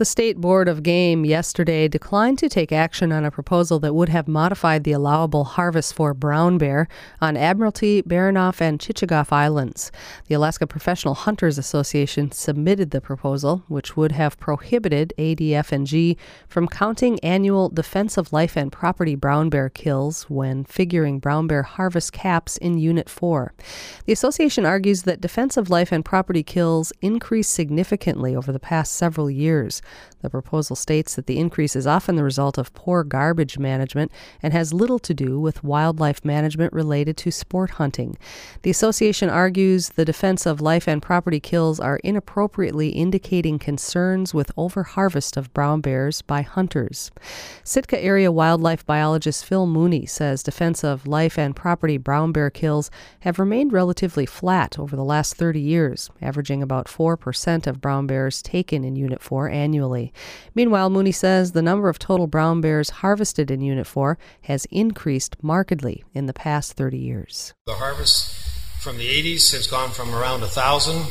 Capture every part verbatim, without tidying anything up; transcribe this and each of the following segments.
The State Board of Game yesterday declined to take action on a proposal that would have modified the allowable harvest for brown bear on Admiralty, Baranof, and Chichagof Islands. The Alaska Professional Hunters Association submitted the proposal, which would have prohibited A D F and G from counting annual Defense of Life and Property brown bear kills when figuring brown bear harvest caps in Unit four. The association argues that Defense of Life and Property kills increased significantly over the past several years. The proposal states that the increase is often the result of poor garbage management and has little to do with wildlife management related to sport hunting. The association argues the Defense of Life and Property kills are inappropriately indicating concerns with overharvest of brown bears by hunters. Sitka area wildlife biologist Phil Mooney says Defense of Life and Property brown bear kills have remained relatively flat over the last thirty years, averaging about four percent of brown bears taken in Unit four annually. Meanwhile, Mooney says the number of total brown bears harvested in Unit four has increased markedly in the past thirty years. The harvest from the eighties has gone from around one thousand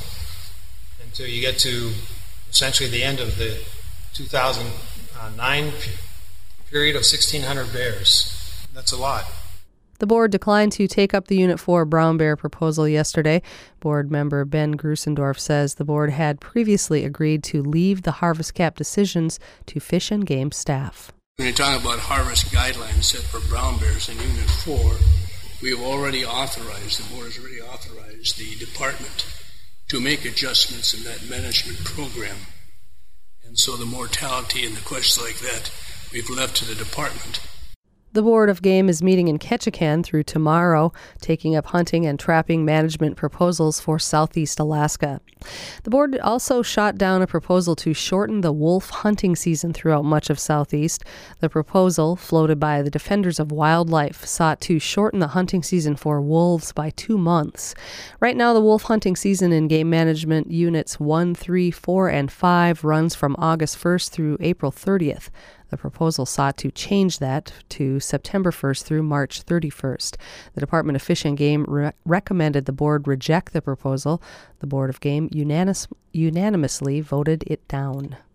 until you get to essentially the end of the two thousand nine period of sixteen hundred bears. That's a lot. The board declined to take up the Unit four brown bear proposal yesterday. Board member Ben Grusendorf says the board had previously agreed to leave the harvest cap decisions to Fish and Game staff. When you're talking about harvest guidelines set for brown bears in Unit four, we have already authorized, the board has already authorized the department to make adjustments in that management program. And so the mortality and the questions like that, we've left to the department. The Board of Game is meeting in Ketchikan through tomorrow, taking up hunting and trapping management proposals for southeast Alaska. The board also shot down a proposal to shorten the wolf hunting season throughout much of southeast. The proposal, floated by the Defenders of Wildlife, sought to shorten the hunting season for wolves by two months. Right now, the wolf hunting season in Game Management Units one, three, four, and five runs from August first through April thirtieth. The proposal sought to change that to September first through March thirty-first. The Department of Fish and Game re- recommended the board reject the proposal. The Board of Game unanimous- unanimously voted it down.